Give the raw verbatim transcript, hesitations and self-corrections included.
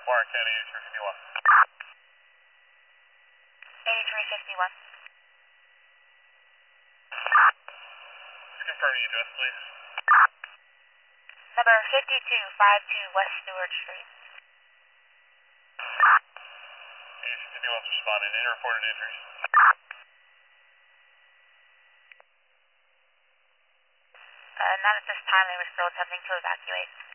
Warren County eighty-three fifty-one. eighty-three fifty-one. Just confirm the address, please. Number fifty-two fifty-two West Stewart Street. eighty-three fifty-one's responding. Any reported injuries? Uh, not at this time. They were still attempting to evacuate.